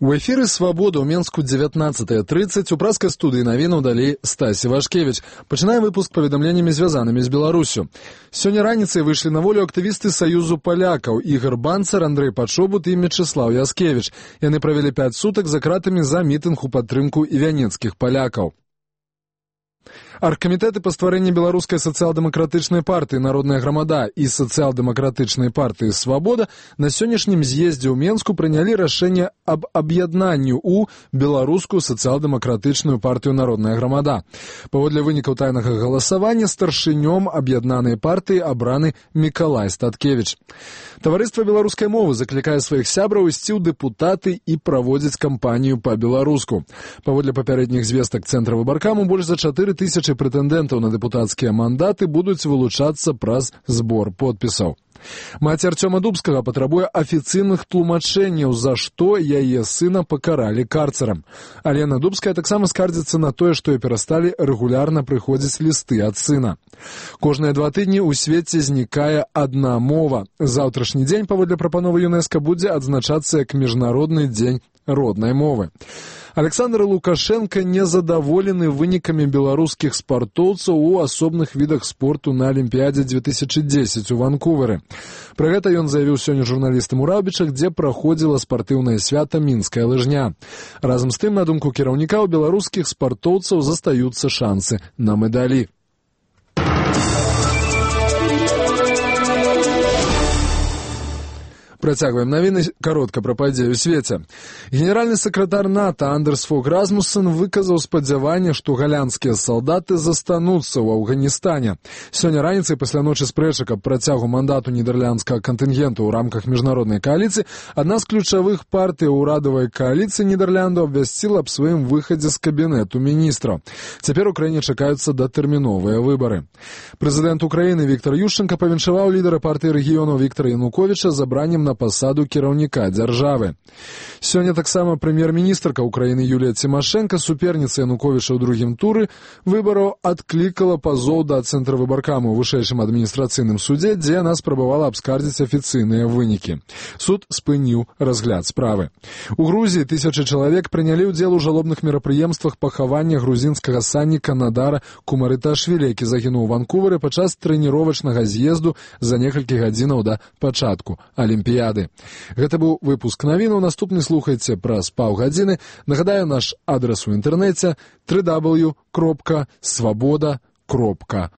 У эфіры «Свабода» ў Менску 19:30 у праскай студыі навінаў далей Стасі Вашкевіч. Пачынаем выпуск паведамленнямі, звязанымі з Беларусю. Сёння раніцай выйшлі на волю актывісты Саюзу палякаў Ігор Банцар, Андрэй Пачобут і Мечыслаў Яскевіч. Яны правялі 5 сутак за кратамі за мітынг у падтрымку івянецкіх палякаў. Аргкамітэты па стварэнні беларускай сацыял-дэмакратычнай партыі «Народная грамада» і сацыял-дэмакратычнай партыі «Свабода» на сённяшнім з'ездзе ў Менску прынялі рашэнне аб аб'яднанні ў беларускую сацыял-дэмакратычную партыю «Народная грамада». Паводле вынікаў тайнага галасавання старшынём аб'яднанай партыі абраны Мікалай Статкевіч. Таварыства беларускай мовы заклікае сваіх сябраў ісці ў дэпутаты і праводзіць кампанію па-беларуску. Паводле папярэдніх звестак Цэнтра выбаркаму больш за 4000 прэтэндэнтаў на дэпутацкія мандаты будуць вылучацца праз збор подпісаў. Маці Арцёма Дубскага патрабуе афіцыйных тлумачэнняў, за што яе сына пакаралі карцерам. Алена Дубская таксама скардзіцца на тое, што і перасталі рэгулярна прыходзіць лісты ад сына. Кожныя 2 тыдні ў свеце знікае адна мова. Заўтрашні дзень, паводле прапановы ЮНЕСКО, будзе адзначацца як міжнародны дзень роднай мовы. Александр Лукашенко незадаволены вынікамі беларускіх спартоўцаў у асобных відах спорту на Алімпіядзе 2010 у Ванкуверы. Пра гэта ён заявіў сёння журналістам у Раўбічах, дзе праходзіла спартыўнае свята мінская лыжня. Разам з тым, на думку кіраўніка, у беларускіх спартоўцаў застаюцца шансы на медалі. Працягваем навіны каротка пра падзеі ў свеце. Генеральны сакратар НАТО Андерс Фог Расмуссен выказаў спадзяванне, што галандскія салдаты застануцца ў Афганістане. Сёння раніцай пасля ночы спрэчак аб працягу мандату нідэрландскага кантынгенту ў рамках міжнароднай кааліцыі адна з ключавых партый урадавай кааліцыі Нідерланду абвясціла аб сваім выхадзе з кабінету міністраў. Цяпер у краіне чакаюцца датэрміновыя выбары. Прэзідэнт Украіны Віктор Ющенка павіншаваў лідара партыі рэгіёнаў Віктара Януковіча забраннем на пасаду кіраўніка дзяржавы. Сёння таксама прэм'ер-міністрка Украіны Юлія Цімашэнка, суперніца Януковіча ў другім туры выбараў, адклікала пазоў да Цэнтра выбаркаму ў вышэйшым адміністрацыйным судзе, дзе яна спрабавала абскардзіць афіцыйныя вынікі. Суд спыніў разгляд справы. У Грузіі 1000 чалавек прынялі ўдзел у жалобных мерапрыемствах пахавання грузінскага санніка Надара Кумарыташвілі, які загінуў у Ванкуверы падчас трэніровачнага з'езду за некалькі гадзінаў да пачатку Алімпіяды. Гэта быў выпуск навінаў. Наступны слухайце праз паўгадзіны. Нагадаю, наш адрас у інтэрнэце www.swaboda.org.